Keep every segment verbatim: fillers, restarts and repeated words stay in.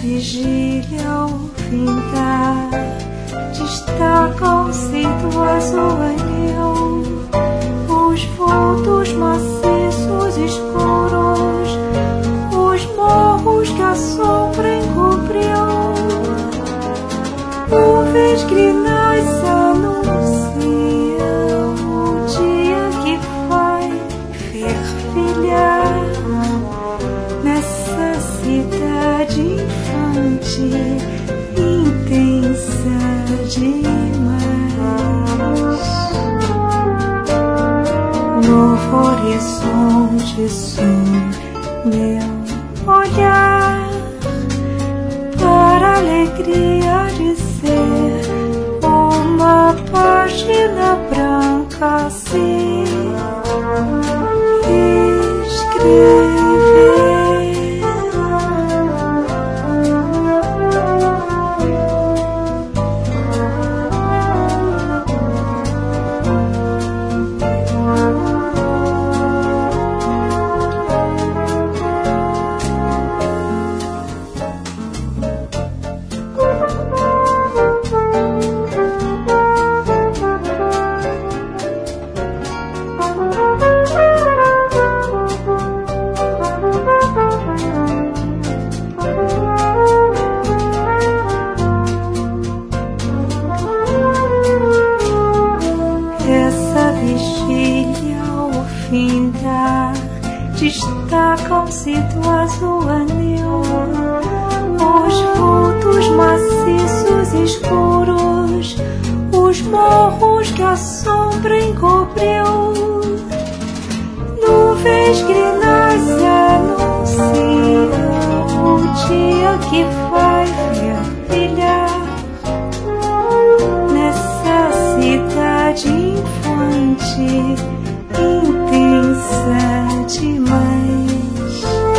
vigília ao findar, destacam-se do azul anil os vultos maciços escuros, os morros que a sombra encobriu. Nuvens grinais anunciam o dia que vai fervilhar nessa cidade infante, intensa demais. Novo horizonte sob meu olhar, para a alegria de ser uma página branca assim escrever. Destacam-se do azul anil os vultos maciços escuros, os morros que a sombra encobriu. Nuvens grinais anunciam o dia que vai fervilhar nessa cidade infante, intensa demais.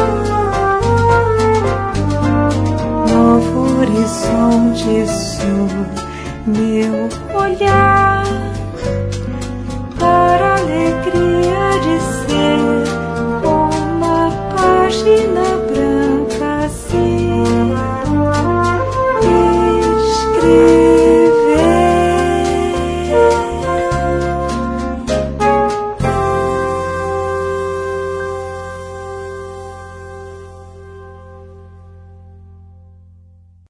Novo horizonte sob meu olhar, para a alegria de ser uma página